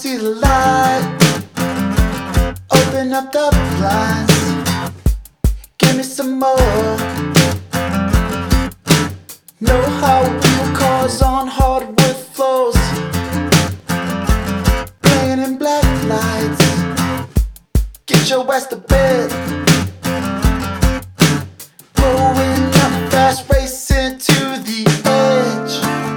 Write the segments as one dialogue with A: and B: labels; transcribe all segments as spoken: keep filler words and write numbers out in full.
A: see the light. Open up the blinds. Give me some more. No Hot Wheel cars on hardwood floors. Playing in black lights. Get your ass to bed. Going up fast, racing to the edge.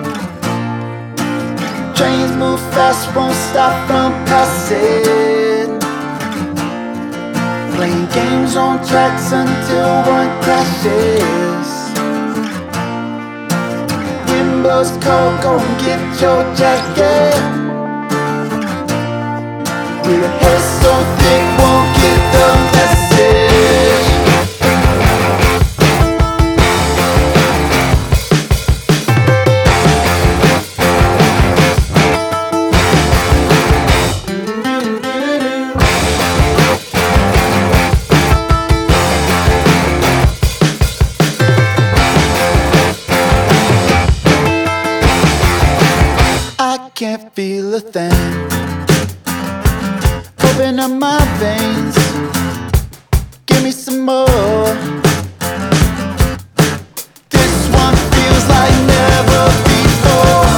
A: Trains move fast, won't stop from passing. Playing games on tracks until one crashes. Wind blows cold, go and get your jacket. With a head so thick, won't get the message. I can't feel a thing. Open up my veins. Give me some more. This one feels like never before.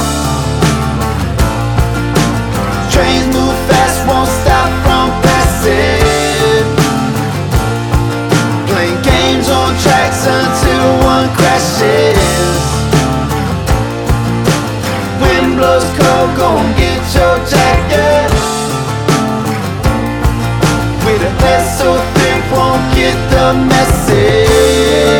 A: Trains move fast, won't stop from passing. Playing games on tracks until one crashes. Wind blows cold, go and get your jacket. With a head so thick, won't get the message.